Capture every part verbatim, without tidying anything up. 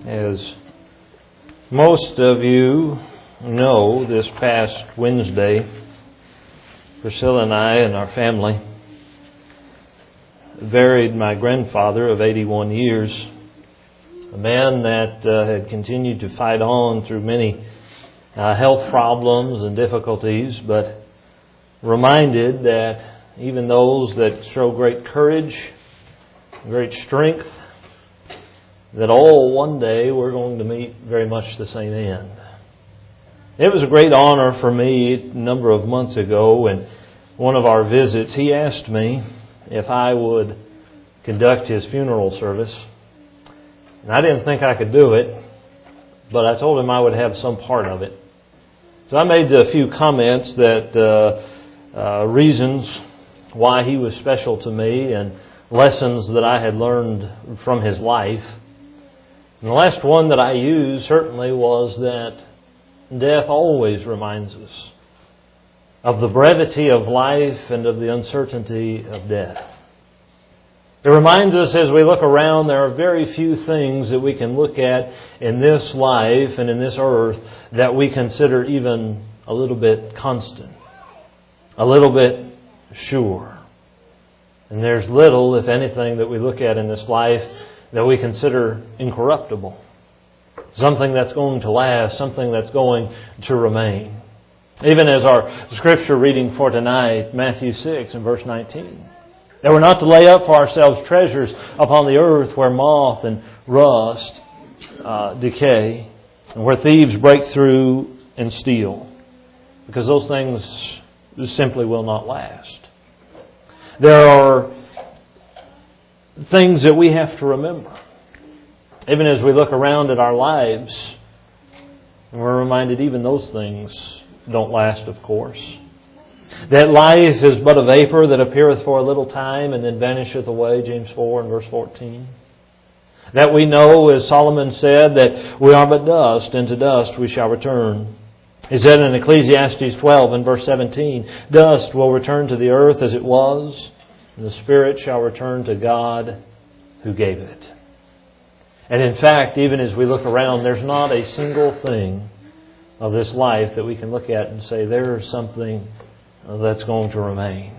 As most of you know, this past Wednesday, Priscilla and I and our family buried my grandfather of eighty-one years, a man that uh, had continued to fight on through many uh, health problems and difficulties, but reminded that even those that show great courage, great strength, that all one day we're going to meet very much the same end. It was a great honor for me a number of months ago in one of our visits. He asked me if I would conduct his funeral service. And I didn't think I could do it, but I told him I would have some part of it. So I made a few comments that uh, uh, reasons why he was special to me and lessons that I had learned from his life. And the last one that I used certainly was that death always reminds us of the brevity of life and of the uncertainty of death. It reminds us as we look around, there are very few things that we can look at in this life and in this earth that we consider even a little bit constant, a little bit sure. And there's little, if anything, that we look at in this life that we consider incorruptible. Something that's going to last, something that's going to remain. Even as our scripture reading for tonight, Matthew six and verse nineteen. That we're not to lay up for ourselves treasures upon the earth where moth and rust uh, decay, and where thieves break through and steal. Because those things simply will not last. There are things that we have to remember. Even as we look around at our lives, and we're reminded even those things don't last, of course. That life is but a vapor that appeareth for a little time and then vanisheth away, James four and verse fourteen. That we know, as Solomon said, that we are but dust, and to dust we shall return. He said in Ecclesiastes twelve and verse seventeen, dust will return to the earth as it was, and the spirit shall return to God who gave it. And in fact, even as we look around, there's not a single thing of this life that we can look at and say, there's something that's going to remain.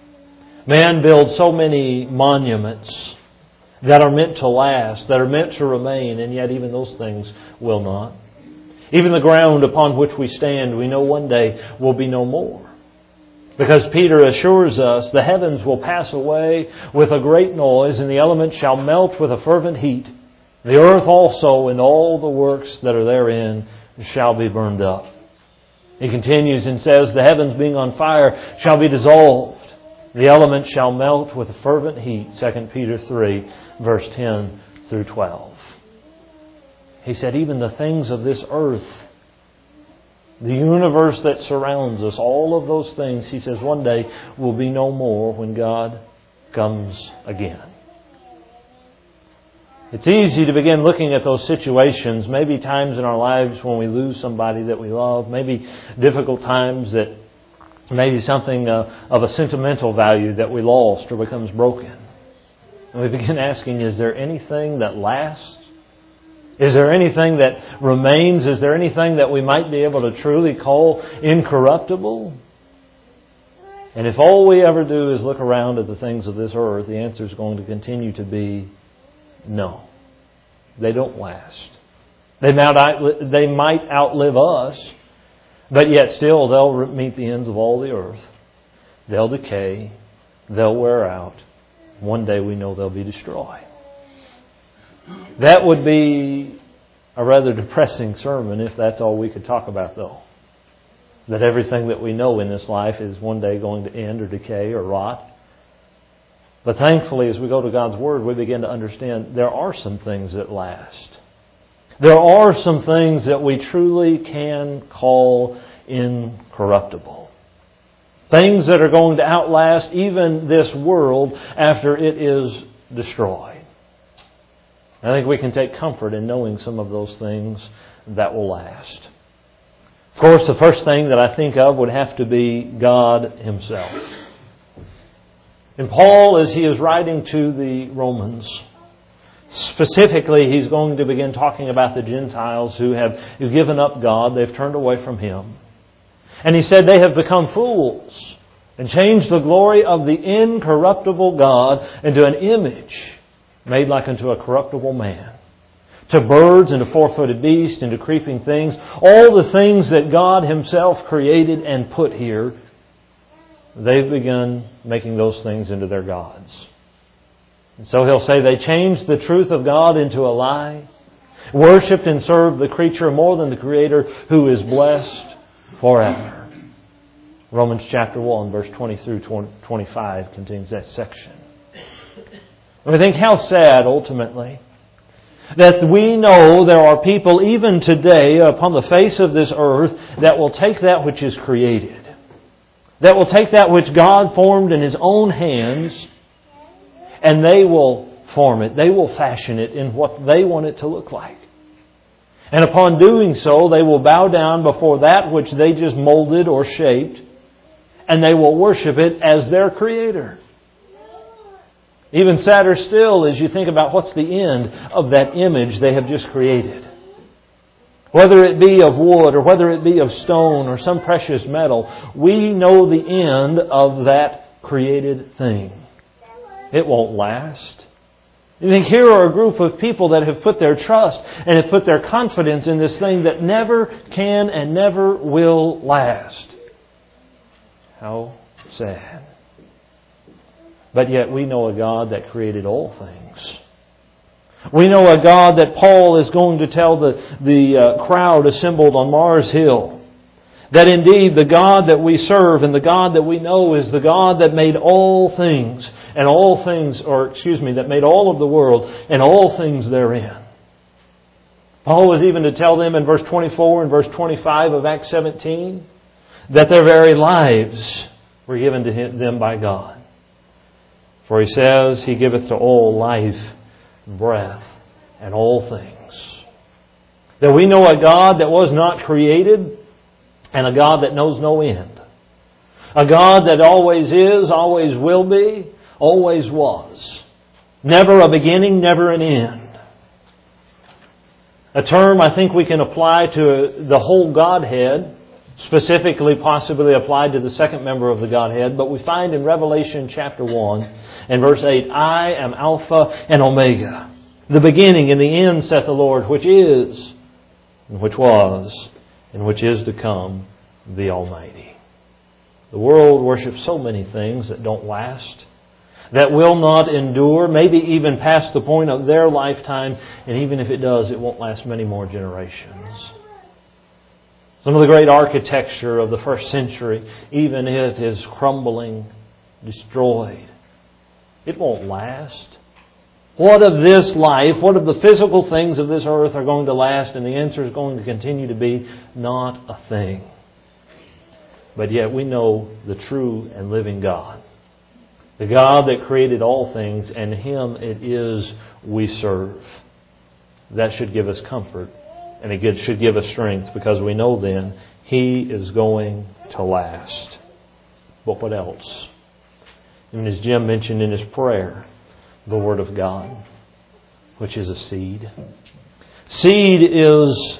Man builds so many monuments that are meant to last, that are meant to remain, and yet even those things will not. Even the ground upon which we stand, we know one day will be no more. Because Peter assures us, the heavens will pass away with a great noise, and the elements shall melt with a fervent heat. The earth also and all the works that are therein shall be burned up. He continues and says, the heavens being on fire shall be dissolved. The elements shall melt with a fervent heat. Second Peter three, verse ten through twelve. He said, even the things of this earth, the universe that surrounds us, all of those things, he says, one day will be no more when God comes again. It's easy to begin looking at those situations, maybe times in our lives when we lose somebody that we love, maybe difficult times that maybe something uh, of a sentimental value that we lost or becomes broken. And we begin asking, is there anything that lasts? Is there anything that remains? Is there anything that we might be able to truly call incorruptible? And if all we ever do is look around at the things of this earth, the answer is going to continue to be no. They don't last. They might outlive, they might outlive us, but yet still they'll meet the ends of all the earth. They'll decay. They'll wear out. One day we know they'll be destroyed. That would be a rather depressing sermon if that's all we could talk about, though. That everything that we know in this life is one day going to end or decay or rot. But thankfully, as we go to God's Word, we begin to understand there are some things that last. There are some things that we truly can call incorruptible. Things that are going to outlast even this world after it is destroyed. I think we can take comfort in knowing some of those things that will last. Of course, the first thing that I think of would have to be God Himself. And Paul, as he is writing to the Romans, Specifically, He's going to begin talking about the Gentiles who have who've given up God. They've turned away from Him. And He said they have become fools and changed the glory of the incorruptible God into an image made like unto a corruptible man, to birds and to four-footed beasts and to creeping things, all the things that God Himself created and put here. They've begun making those things into their gods. And so He'll say they changed the truth of God into a lie, worshipped and served the creature more than the Creator, who is blessed forever. Romans chapter one, verse twenty through twenty-five contains that section. And we think how sad, ultimately, that we know there are people even today upon the face of this earth that will take that which is created, that will take that which God formed in His own hands, and they will form it. They will fashion it in what they want it to look like. And upon doing so, they will bow down before that which they just molded or shaped, and they will worship it as their Creator. Even sadder still as you think about what's the end of that image they have just created. Whether it be of wood or whether it be of stone or some precious metal, we know the end of that created thing. It won't last. You think here are a group of people that have put their trust and have put their confidence in this thing that never can and never will last. How sad. But yet we know a God that created all things. We know a God that Paul is going to tell the, the uh, crowd assembled on Mars Hill that indeed the God that we serve and the God that we know is the God that made all things and all things, or excuse me, that made all of the world and all things therein. Paul was even to tell them in verse twenty-four and verse twenty-five of Acts seventeen that their very lives were given to them by God. For He says, He giveth to all life, breath, and all things. That we know a God that was not created and a God that knows no end. A God that always is, always will be, always was. Never a beginning, never an end. A term I think we can apply to the whole Godhead, specifically possibly applied to the second member of the Godhead, but we find in Revelation chapter one and verse eight, I am Alpha and Omega, the beginning and the end, saith the Lord, which is, and which was, and which is to come, the Almighty. The world worships so many things that don't last, that will not endure, maybe even past the point of their lifetime, and even if it does, it won't last many more generations. Some of the great architecture of the first century, even it is crumbling, destroyed. It won't last. What of this life, what of the physical things of this earth are going to last? And the answer is going to continue to be not a thing. But yet we know the true and living God. The God that created all things, and Him it is we serve. That should give us comfort. And it should give us strength, because we know then He is going to last. But what else? Even as Jim mentioned in his prayer, the Word of God, which is a seed. Seed is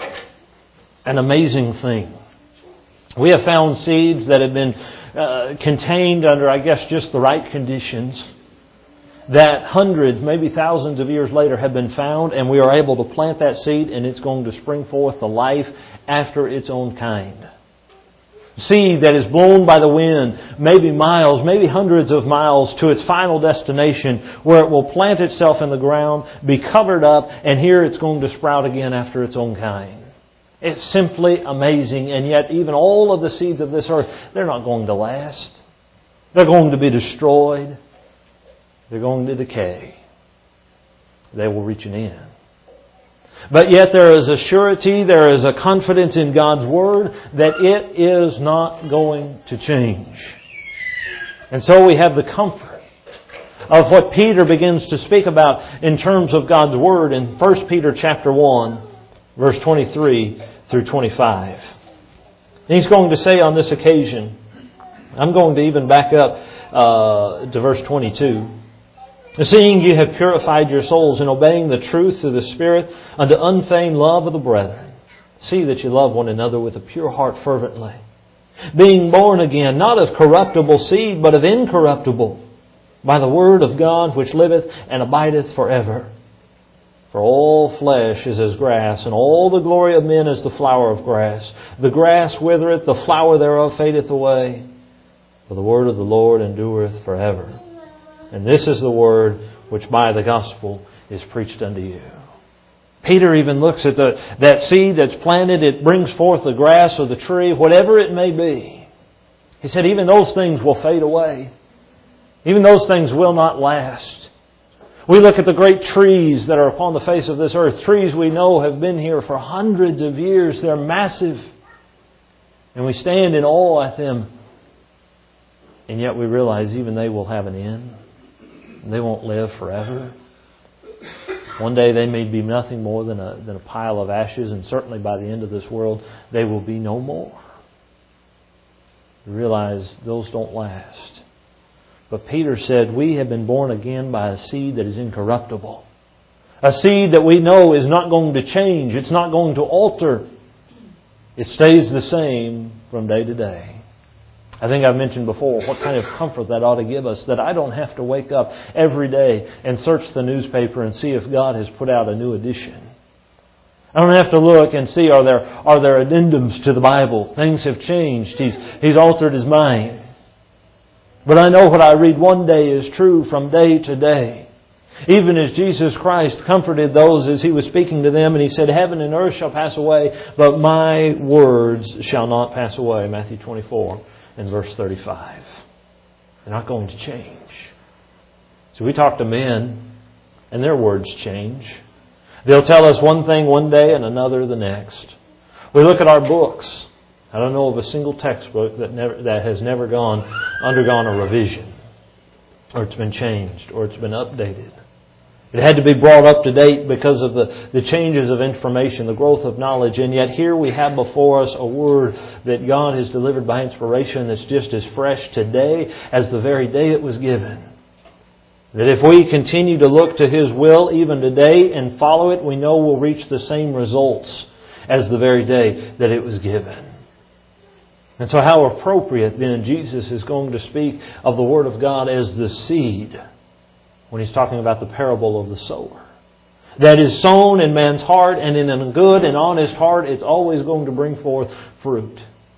an amazing thing. We have found seeds that have been uh, contained under, I guess, just the right conditions, that hundreds, maybe thousands of years later have been found, and we are able to plant that seed, and it's going to spring forth the life after its own kind. Seed that is blown by the wind, maybe miles, maybe hundreds of miles to its final destination, where it will plant itself in the ground, be covered up, and here it's going to sprout again after its own kind. It's simply amazing, and yet even all of the seeds of this earth, they're not going to last. They're going to be destroyed. They're going to decay. They will reach an end. But yet there is a surety, there is a confidence in God's Word that it is not going to change. And so we have the comfort of what Peter begins to speak about in terms of God's Word in First Peter chapter one, verse twenty-three through twenty-five. And he's going to say on this occasion, I'm going to even back up uh, to verse twenty-two. Seeing ye have purified your souls in obeying the truth through the Spirit unto unfeigned love of the brethren. See that you love one another with a pure heart fervently. Being born again, not of corruptible seed, but of incorruptible, by the word of God which liveth and abideth forever. For all flesh is as grass, and all the glory of men as the flower of grass. The grass withereth, the flower thereof fadeth away. For the word of the Lord endureth forever. And this is the word which by the gospel is preached unto you. Peter even looks at the, that seed that's planted. It brings forth the grass or the tree, whatever it may be. He said even those things will fade away. Even those things will not last. We look at the great trees that are upon the face of this earth. Trees we know have been here for hundreds of years. They're massive. And we stand in awe at them. And yet we realize even they will have an end. They won't live forever. One day they may be nothing more than a, than a pile of ashes, and certainly by the end of this world they will be no more. You realize those don't last. But Peter said, we have been born again by a seed that is incorruptible. A seed that we know is not going to change. It's not going to alter. It stays the same from day to day. I think I've mentioned before what kind of comfort that ought to give us, that I don't have to wake up every day and search the newspaper and see if God has put out a new edition. I don't have to look and see are there are there addendums to the Bible. Things have changed. He's, he's altered His mind. But I know what I read one day is true from day to day. Even as Jesus Christ comforted those as He was speaking to them, and He said, heaven and earth shall pass away, but my words shall not pass away. Matthew twenty-four and verse thirty-five. They're not going to change. So we talk to men, and their words change. They'll tell us one thing one day and another the next. We look at our books. I don't know of a single textbook that never that has never gone undergone a revision, or it's been changed, or it's been updated. It had to be brought up to date because of the, the changes of information, the growth of knowledge. And yet here we have before us a word that God has delivered by inspiration that's just as fresh today as the very day it was given. That if we continue to look to His will even today and follow it, we know we'll reach the same results as the very day that it was given. And so how appropriate then Jesus is going to speak of the Word of God as the seed when He's talking about the parable of the sower. That is sown in man's heart, and in a good and honest heart, it's always going to bring forth fruit.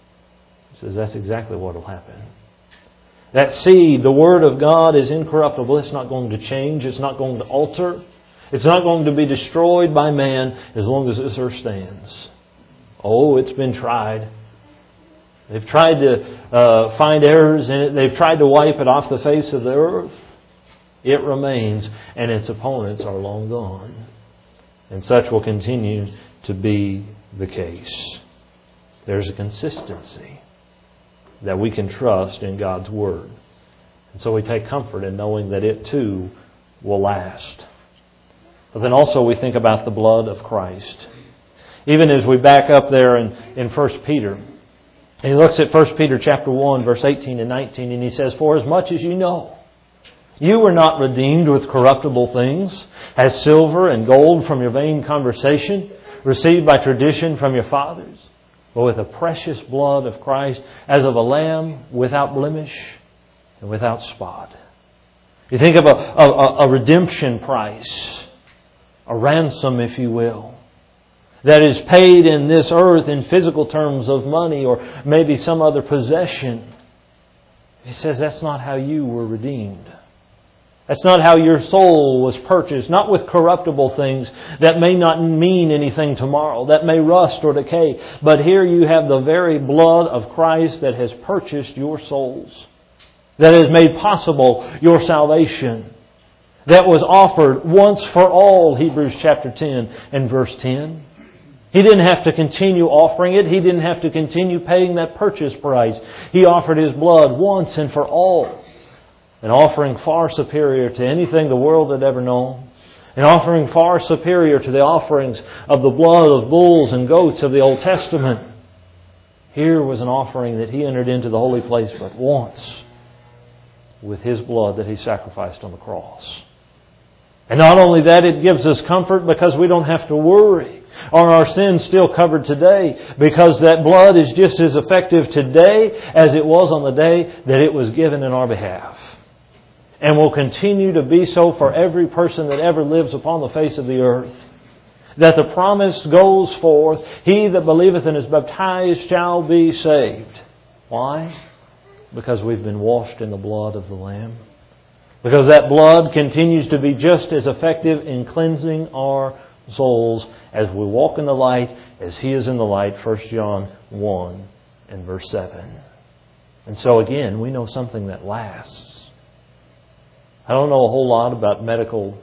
He says that's exactly what will happen. That seed, the Word of God, is incorruptible. It's not going to change. It's not going to alter. It's not going to be destroyed by man as long as this earth stands. Oh, it's been tried. They've tried to uh, find errors in it. They've tried to wipe it off the face of the earth. It remains, and its opponents are long gone. And such will continue to be the case. There's a consistency that we can trust in God's Word. And so we take comfort in knowing that it too will last. But then also we think about the blood of Christ. Even as we back up there in, in First Peter, and he looks at First Peter chapter one, verse eighteen and nineteen, and he says, for as much as you know, you were not redeemed with corruptible things, as silver and gold from your vain conversation, received by tradition from your fathers, but with the precious blood of Christ, as of a lamb without blemish and without spot. You think of a, a, a redemption price, a ransom, if you will, that is paid in this earth in physical terms of money or maybe some other possession. He says that's not how you were redeemed. That's not how your soul was purchased. Not with corruptible things that may not mean anything tomorrow, that may rust or decay. But here you have the very blood of Christ that has purchased your souls, that has made possible your salvation, that was offered once for all, Hebrews chapter ten and verse ten. He didn't have to continue offering it. He didn't have to continue paying that purchase price. He offered His blood once and for all. An offering far superior to anything the world had ever known. An offering far superior to the offerings of the blood of bulls and goats of the Old Testament. Here was an offering that He entered into the holy place but once, with His blood that He sacrificed on the cross. And not only that, it gives us comfort because we don't have to worry. Are our sins still covered today? Because that blood is just as effective today as it was on the day that it was given in our behalf. And will continue to be so for every person that ever lives upon the face of the earth. That the promise goes forth, he that believeth and is baptized shall be saved. Why? Because we've been washed in the blood of the Lamb. Because that blood continues to be just as effective in cleansing our souls as we walk in the light as He is in the light. First John one and verse seven. And so again, we know something that lasts. I don't know a whole lot about medical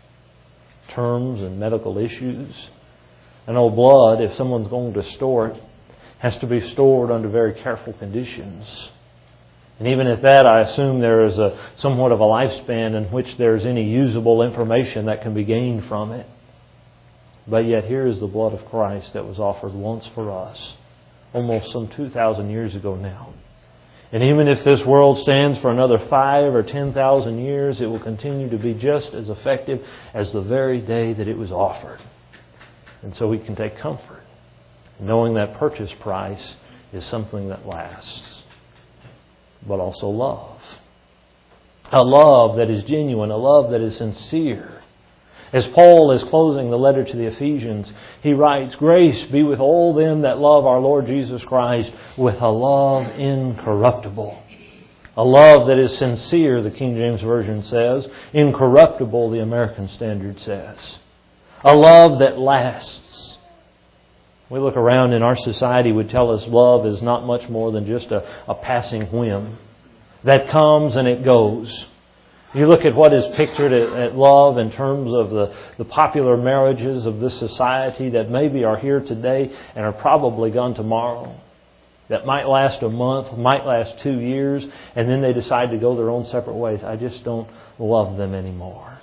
terms and medical issues. I know blood, if someone's going to store it, has to be stored under very careful conditions. And even at that, I assume there is a somewhat of a lifespan in which there is any usable information that can be gained from it. But yet here is the blood of Christ that was offered once for us, almost some two thousand years ago now. And even if this world stands for another five or ten thousand years, it will continue to be just as effective as the very day that it was offered. And so we can take comfort, knowing that purchase price is something that lasts. But also love. A love that is genuine, a love that is sincere. As Paul is closing the letter to the Ephesians, he writes, "Grace be with all them that love our Lord Jesus Christ with a love incorruptible." A love that is sincere, the King James Version says. Incorruptible, the American Standard says. A love that lasts. We look around in our society would tell us love is not much more than just a, a passing whim that comes and it goes. You look at what is pictured at, at love in terms of the, the popular marriages of this society that maybe are here today and are probably gone tomorrow. That might last a month, might last two years, and then they decide to go their own separate ways. I just don't love them anymore.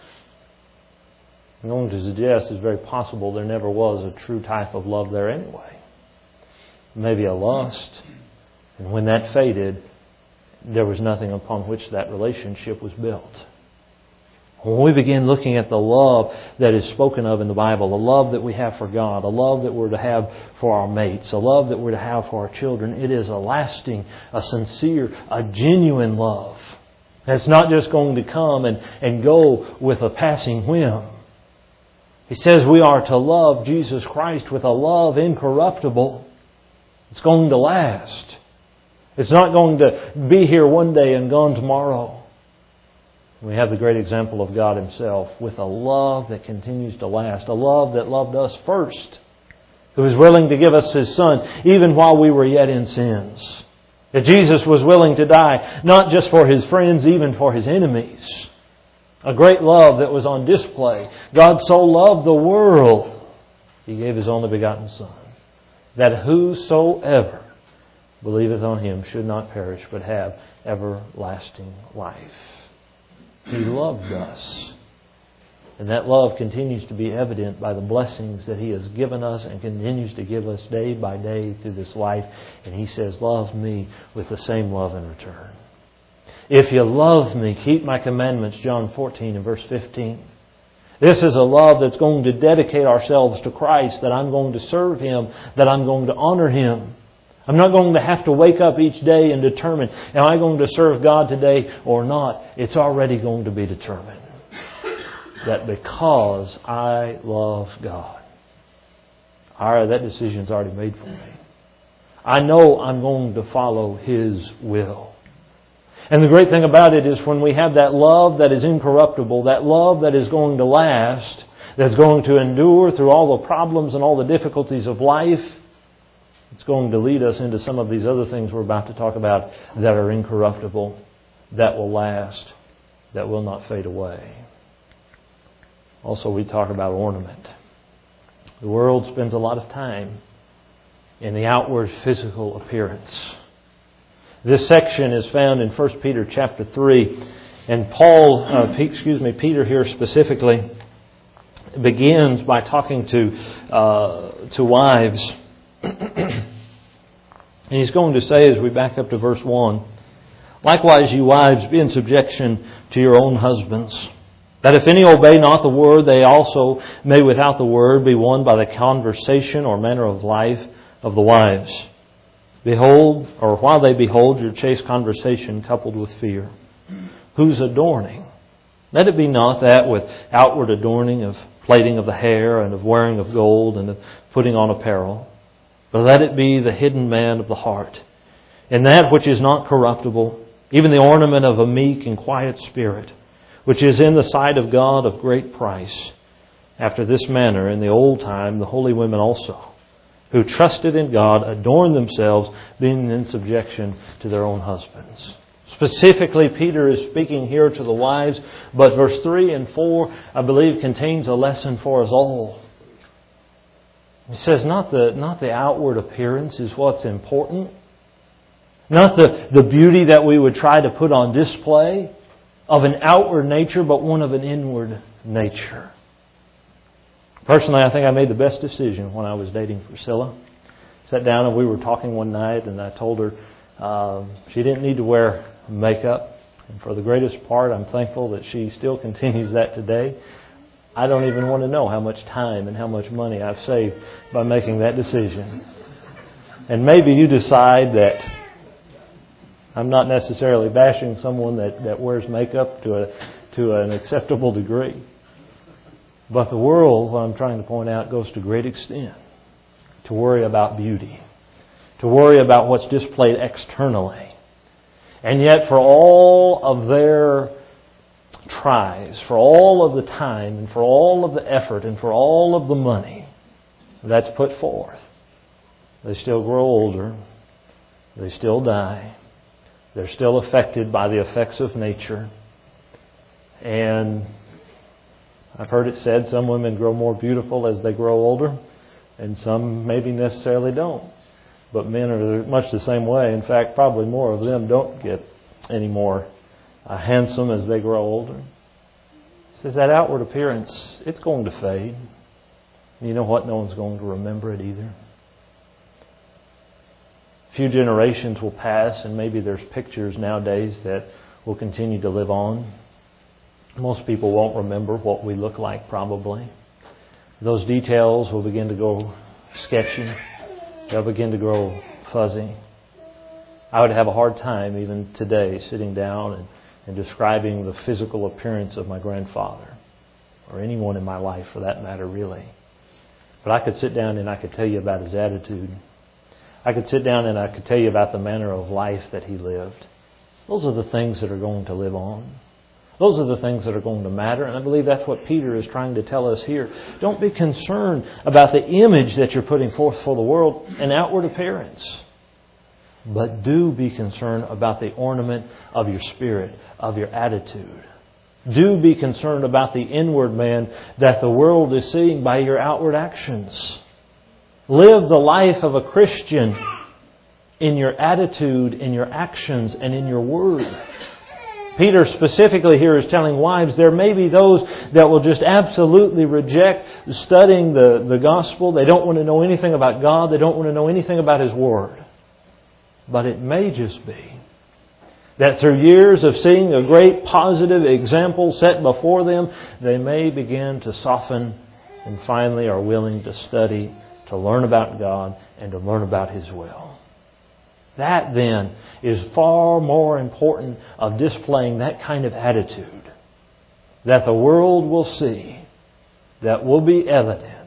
I'm going to suggest it's very possible there never was a true type of love there anyway. Maybe a lust, and when that faded, there was nothing upon which that relationship was built. When we begin looking at the love that is spoken of in the Bible, the love that we have for God, a love that we're to have for our mates, a love that we're to have for our children, it is a lasting, a sincere, a genuine love. It's not just going to come and, and go with a passing whim. He says we are to love Jesus Christ with a love incorruptible. It's going to last. It's not going to be here one day and gone tomorrow. We have the great example of God Himself with a love that continues to last. A love that loved us first. Who was willing to give us His Son even while we were yet in sins. That Jesus was willing to die not just for His friends, even for His enemies. A great love that was on display. God so loved the world, He gave His only begotten Son. That whosoever believeth on Him should not perish, but have everlasting life. He loved us. And that love continues to be evident by the blessings that He has given us and continues to give us day by day through this life. And He says, love me with the same love in return. If you love me, keep my commandments, John fourteen and verse fifteen. This is a love that's going to dedicate ourselves to Christ, that I'm going to serve Him, that I'm going to honor Him. I'm not going to have to wake up each day and determine, am I going to serve God today or not? It's already going to be determined. That because I love God, all that decision's already made for me. I know I'm going to follow His will. And the great thing about it is when we have that love that is incorruptible, that love that is going to last, that's going to endure through all the problems and all the difficulties of life, it's going to lead us into some of these other things we're about to talk about that are incorruptible, that will last, that will not fade away. Also, we talk about ornament. The world spends a lot of time in the outward physical appearance. This section is found in First Peter chapter three, and Paul, uh, excuse me, Peter here specifically begins by talking to uh, to wives. And he's going to say, as we back up to verse one, likewise, you wives, be in subjection to your own husbands, That if any obey not the word, they also may without the word be won by the conversation or manner of life of the wives. Behold, or while they behold your chaste conversation coupled with fear, whose adorning? Let it be not that with outward adorning of plaiting of the hair and of wearing of gold and of putting on apparel, but let it be the hidden man of the heart, in that which is not corruptible, even the ornament of a meek and quiet spirit, which is in the sight of God of great price. After this manner, in the old time, the holy women also, who trusted in God, adorned themselves, being in subjection to their own husbands. Specifically, Peter is speaking here to the wives, but verse three and four, I believe, contains a lesson for us all. He says not the, not the outward appearance is what's important, not the, the beauty that we would try to put on display of an outward nature, but one of an inward nature. Personally, I think I made the best decision when I was dating Priscilla. Sat down and we were talking one night, and I told her uh, she didn't need to wear makeup. And for the greatest part, I'm thankful that she still continues that today. I don't even want to know how much time and how much money I've saved by making that decision. And maybe you decide that I'm not necessarily bashing someone that, that wears makeup to a to an acceptable degree. But the world, what I'm trying to point out, goes to great extent to worry about beauty, to worry about what's displayed externally. And yet for all of their tries, for all of the time, and for all of the effort, and for all of the money that's put forth, they still grow older, they still die, they're still affected by the effects of nature. And I've heard it said some women grow more beautiful as they grow older, and some maybe necessarily don't. But men are much the same way. In fact, probably more of them don't get any more uh, handsome as they grow older. It says that outward appearance, it's going to fade. And you know what? No one's going to remember it either. A few generations will pass, and maybe there's pictures nowadays that will continue to live on. Most people won't remember what we look like, probably. Those details will begin to go sketchy. They'll begin to grow fuzzy. I would have a hard time even today sitting down and, and describing the physical appearance of my grandfather, or anyone in my life for that matter, really. But I could sit down and I could tell you about his attitude. I could sit down and I could tell you about the manner of life that he lived. Those are the things that are going to live on. Those are the things that are going to matter. And I believe that's what Peter is trying to tell us here. Don't be concerned about the image that you're putting forth for the world, an outward appearance. But do be concerned about the ornament of your spirit, of your attitude. Do be concerned about the inward man that the world is seeing by your outward actions. Live the life of a Christian in your attitude, in your actions, and in your word. Peter specifically here is telling wives there may be those that will just absolutely reject studying the, the gospel. They don't want to know anything about God. They don't want to know anything about His Word. But it may just be that through years of seeing a great positive example set before them, they may begin to soften and finally are willing to study, to learn about God, and to learn about His will. That then is far more important of displaying that kind of attitude that the world will see, that will be evident,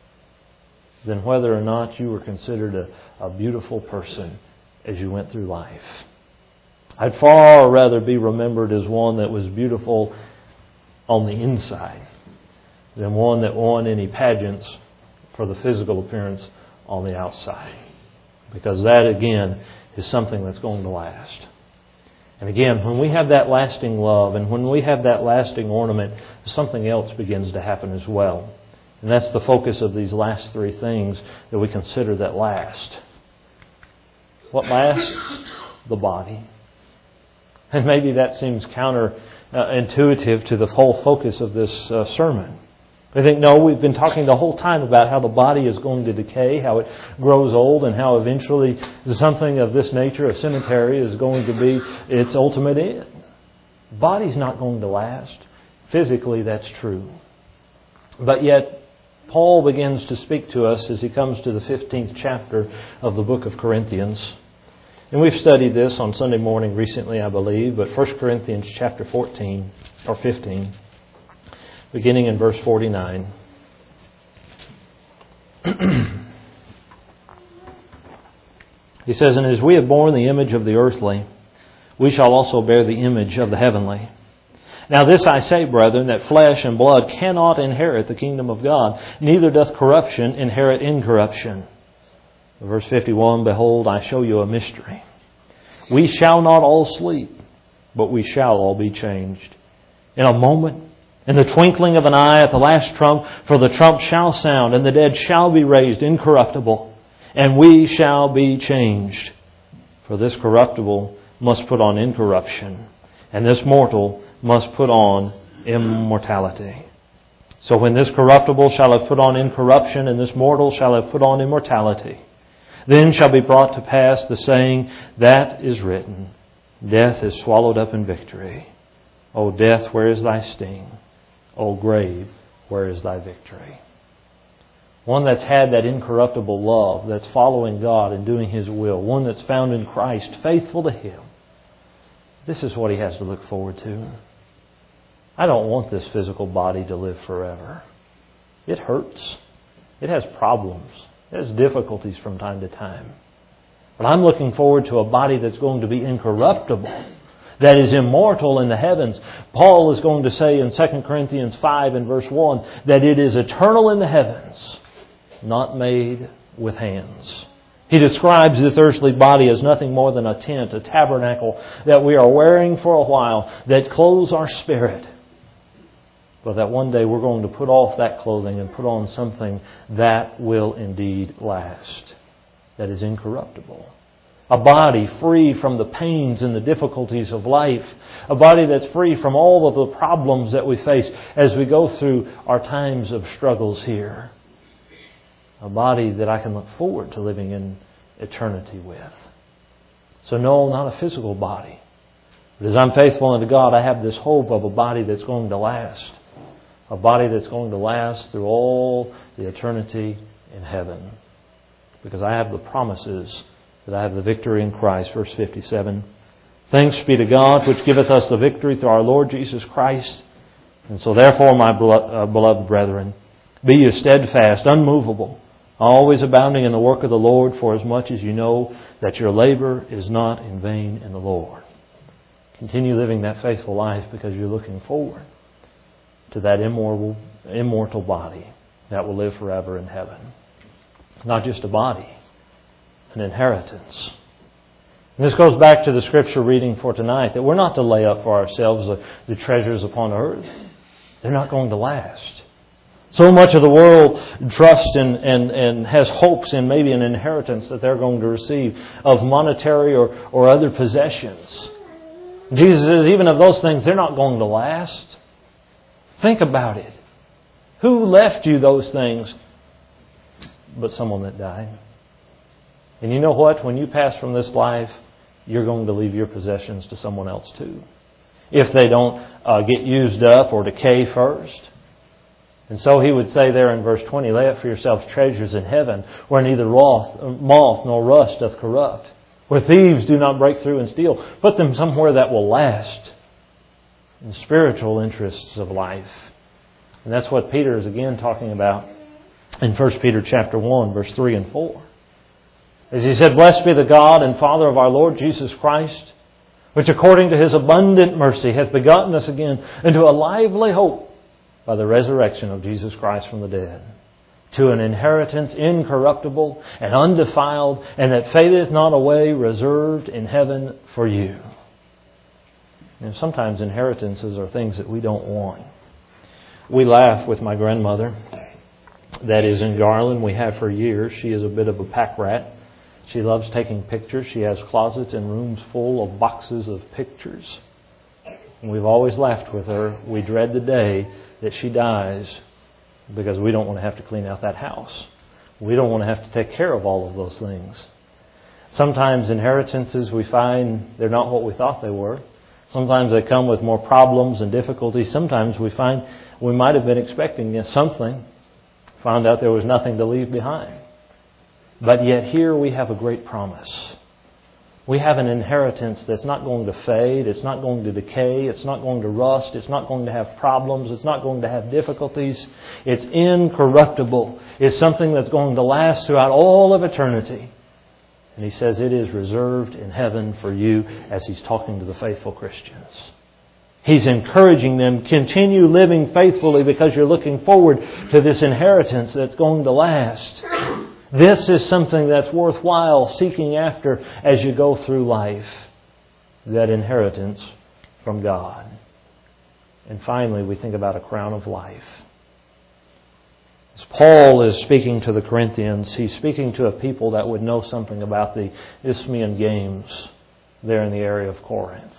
than whether or not you were considered a, a beautiful person as you went through life. I'd far rather be remembered as one that was beautiful on the inside than one that won any pageants for the physical appearance on the outside. Because that, again, is something that's going to last. And again, when we have that lasting love and when we have that lasting ornament, something else begins to happen as well. And that's the focus of these last three things that we consider that last. What lasts? The body. And maybe that seems counterintuitive to the whole focus of this uh, sermon. I think, no, we've been talking the whole time about how the body is going to decay, how it grows old, and how eventually something of this nature, a cemetery, is going to be its ultimate end. The body's not going to last. Physically, that's true. But yet, Paul begins to speak to us as he comes to the fifteenth chapter of the book of Corinthians. And we've studied this on Sunday morning recently, I believe, but First Corinthians chapter fourteen, or fifteen, beginning in verse forty-nine. He says, "And as we have borne the image of the earthly, we shall also bear the image of the heavenly. Now this I say, brethren, that flesh and blood cannot inherit the kingdom of God, neither doth corruption inherit incorruption." Verse fifty-one, "Behold, I show you a mystery. We shall not all sleep, but we shall all be changed. In a moment, in the twinkling of an eye, at the last trump, for the trump shall sound, and the dead shall be raised incorruptible, and we shall be changed. For this corruptible must put on incorruption, and this mortal must put on immortality. So when this corruptible shall have put on incorruption, and this mortal shall have put on immortality, then shall be brought to pass the saying that is written, Death is swallowed up in victory. O death, where is thy sting? O grave, where is thy victory?" One that's had that incorruptible love, that's following God and doing His will. One that's found in Christ, faithful to Him. This is what he has to look forward to. I don't want this physical body to live forever. It hurts. It has problems. It has difficulties from time to time. But I'm looking forward to a body that's going to be incorruptible, that is immortal in the heavens. Paul is going to say in Second Corinthians five and verse one that it is eternal in the heavens, not made with hands. He describes this earthly body as nothing more than a tent, a tabernacle that we are wearing for a while, that clothes our spirit. But that one day we're going to put off that clothing and put on something that will indeed last, that is incorruptible. A body free from the pains and the difficulties of life. A body that's free from all of the problems that we face as we go through our times of struggles here. A body that I can look forward to living in eternity with. So no, not a physical body. But as I'm faithful unto God, I have this hope of a body that's going to last. A body that's going to last through all the eternity in heaven. Because I have the promises that I have the victory in Christ. Verse fifty-seven. "Thanks be to God, which giveth us the victory through our Lord Jesus Christ. And so therefore, my beloved brethren, be ye steadfast, unmovable, always abounding in the work of the Lord, for as much as you know that your labor is not in vain in the Lord." Continue living that faithful life because you're looking forward to that immortal, immortal body that will live forever in heaven. Not just a body, an inheritance. And this goes back to the scripture reading for tonight, that we're not to lay up for ourselves the, the treasures upon earth. They're not going to last. So much of the world trusts and, and, and has hopes in maybe an inheritance that they're going to receive of monetary or, or other possessions. Jesus says even of those things, they're not going to last. Think about it. Who left you those things but someone that died? And you know what? When you pass from this life, you're going to leave your possessions to someone else too. If they don't uh, get used up or decay first. And so he would say there in verse twenty, "Lay up for yourselves treasures in heaven, where neither moth nor rust doth corrupt, where thieves do not break through and steal." Put them somewhere that will last. In spiritual interests of life. And that's what Peter is again talking about in First Peter chapter one, verse three and four. As he said, "Blessed be the God and Father of our Lord Jesus Christ, which according to His abundant mercy hath begotten us again into a lively hope by the resurrection of Jesus Christ from the dead, to an inheritance incorruptible and undefiled, and that fadeth not away, reserved in heaven for you." And sometimes inheritances are things that we don't want. We laugh with my grandmother. That is in Garland. We have for years. She is a bit of a pack rat. She loves taking pictures. She has closets and rooms full of boxes of pictures. And we've always laughed with her. We dread the day that she dies because we don't want to have to clean out that house. We don't want to have to take care of all of those things. Sometimes inheritances we find they're not what we thought they were. Sometimes they come with more problems and difficulties. Sometimes we find we might have been expecting something, found out there was nothing to leave behind. But yet here we have a great promise. We have an inheritance that's not going to fade. It's not going to decay. It's not going to rust. It's not going to have problems. It's not going to have difficulties. It's incorruptible. It's something that's going to last throughout all of eternity. And He says it is reserved in heaven for you as He's talking to the faithful Christians. He's encouraging them, continue living faithfully because you're looking forward to this inheritance that's going to last. This is something that's worthwhile seeking after as you go through life. That inheritance from God. And finally, we think about a crown of life. As Paul is speaking to the Corinthians, he's speaking to a people that would know something about the Isthmian Games there in the area of Corinth.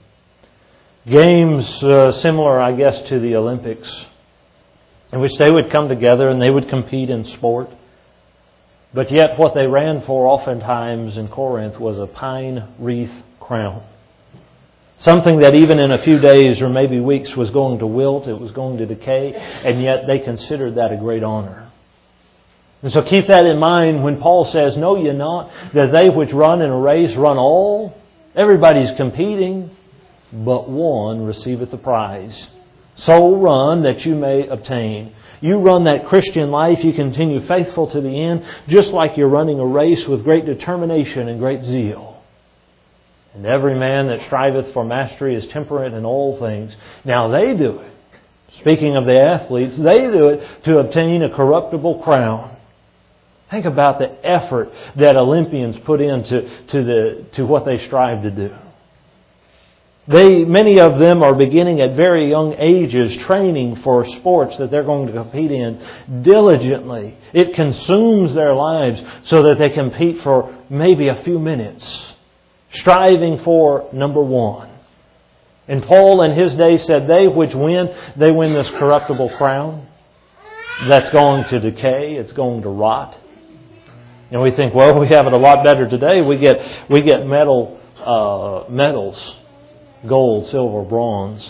Games uh, similar, I guess, to the Olympics, in which they would come together and they would compete in sport. But yet what they ran for oftentimes in Corinth was a pine wreath crown. Something that even in a few days or maybe weeks was going to wilt, it was going to decay, and yet they considered that a great honor. And so keep that in mind when Paul says, know ye not that they which run in a race run all? Everybody's competing, but one receiveth the prize. So run that you may obtain. You run that Christian life, you continue faithful to the end, just like you're running a race with great determination and great zeal. And every man that striveth for mastery is temperate in all things. Now they do it. Speaking of the athletes, they do it to obtain a corruptible crown. Think about the effort that Olympians put into to the to what they strive to do. They, many of them are beginning at very young ages training for sports that they're going to compete in diligently. It consumes their lives so that they compete for maybe a few minutes, striving for number one. And Paul in his day said, they which win, they win this corruptible crown that's going to decay, it's going to rot. And we think, well, we have it a lot better today. We get we get metal uh, medals. Gold, silver, bronze.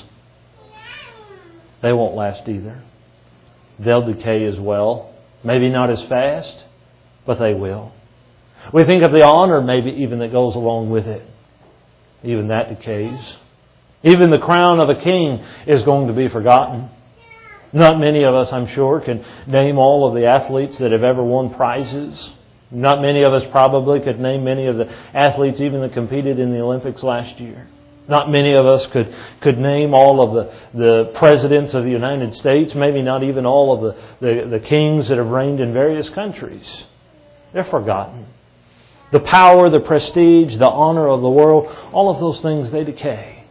They won't last either. They'll decay as well. Maybe not as fast, but they will. We think of the honor maybe even that goes along with it. Even that decays. Even the crown of a king is going to be forgotten. Not many of us, I'm sure, can name all of the athletes that have ever won prizes. Not many of us probably could name many of the athletes even that competed in the Olympics last year. Not many of us could, could name all of the, the presidents of the United States, maybe not even all of the, the, the kings that have reigned in various countries. They're forgotten. The power, the prestige, the honor of the world, all of those things, they decay.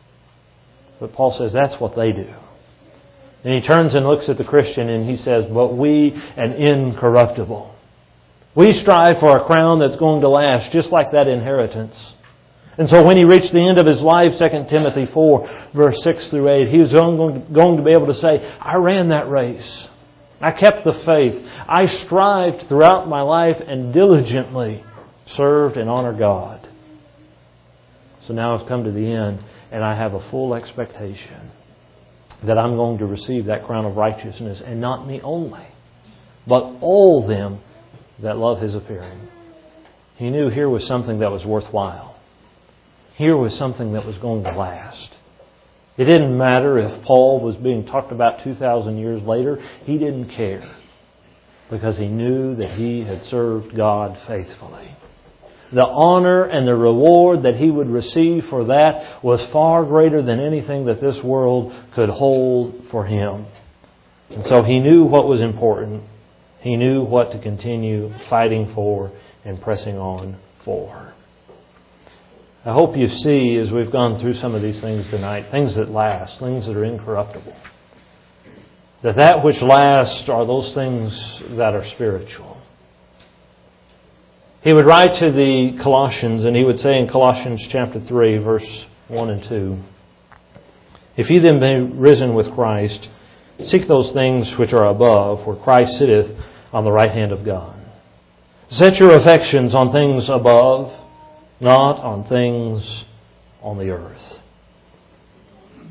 But Paul says that's what they do. And he turns and looks at the Christian and he says, but we an incorruptible. We strive for a crown that's going to last, just like that inheritance. And so when he reached the end of his life, Second Timothy four, verse six through eight, he was going to be able to say, I ran that race. I kept the faith. I strived throughout my life and diligently served and honored God. So now I've come to the end and I have a full expectation that I'm going to receive that crown of righteousness, and not me only, but all them that love His appearing. He knew here was something that was worthwhile. Here was something that was going to last. It didn't matter if Paul was being talked about two thousand years later. He didn't care, because he knew that he had served God faithfully. The honor and the reward that he would receive for that was far greater than anything that this world could hold for him. And so he knew what was important. He knew what to continue fighting for and pressing on for. I hope you see, as we've gone through some of these things tonight, things that last, things that are incorruptible, that that which lasts are those things that are spiritual. He would write to the Colossians, and he would say in Colossians chapter three, verse one and two, if ye then be risen with Christ, seek those things which are above, where Christ sitteth on the right hand of God. Set your affections on things above, not on things on the earth.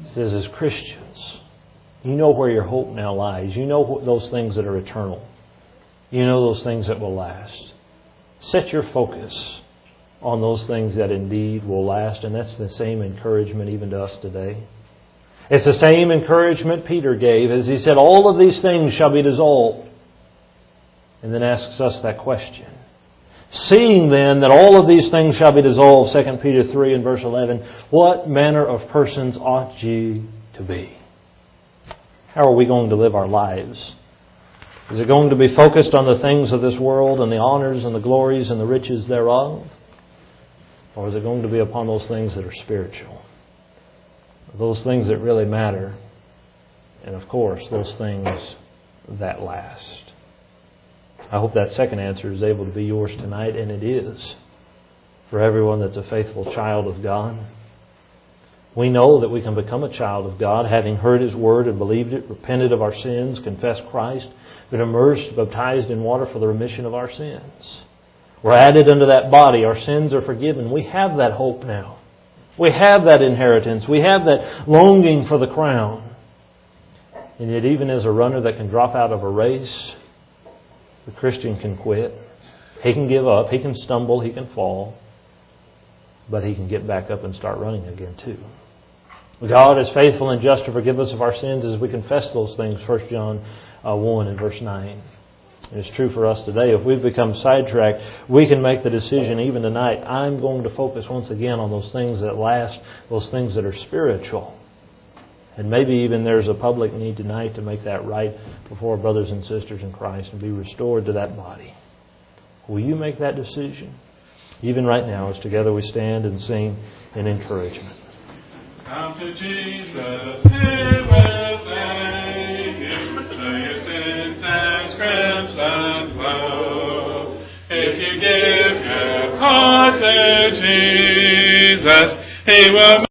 He says, as Christians, you know where your hope now lies. You know those things that are eternal. You know those things that will last. Set your focus on those things that indeed will last. And that's the same encouragement even to us today. It's the same encouragement Peter gave as he said, all of these things shall be dissolved. And then asks us that question. Seeing then that all of these things shall be dissolved, Second Peter three and verse eleven, what manner of persons ought ye to be? How are we going to live our lives? Is it going to be focused on the things of this world and the honors and the glories and the riches thereof? Or is it going to be upon those things that are spiritual? Those things that really matter. And of course, those things that last. I hope that second answer is able to be yours tonight, and it is for everyone that's a faithful child of God. We know that we can become a child of God, having heard His Word and believed it, repented of our sins, confessed Christ, been immersed, baptized in water for the remission of our sins. We're added unto that body. Our sins are forgiven. We have that hope now. We have that inheritance. We have that longing for the crown. And yet even as a runner that can drop out of a race, the Christian can quit. He can give up. He can stumble. He can fall. But he can get back up and start running again too. God is faithful and just to forgive us of our sins as we confess those things. First John one and verse nine. It's true for us today. If we've become sidetracked, we can make the decision even tonight. I'm going to focus once again on those things that last, those things that are spiritual. And maybe even there's a public need tonight to make that right before brothers and sisters in Christ and be restored to that body. Will you make that decision? Even right now, as together we stand and sing in encouragement. Come to Jesus, He will save you. Though your sins as crimson flow. If you give your heart to Jesus, He will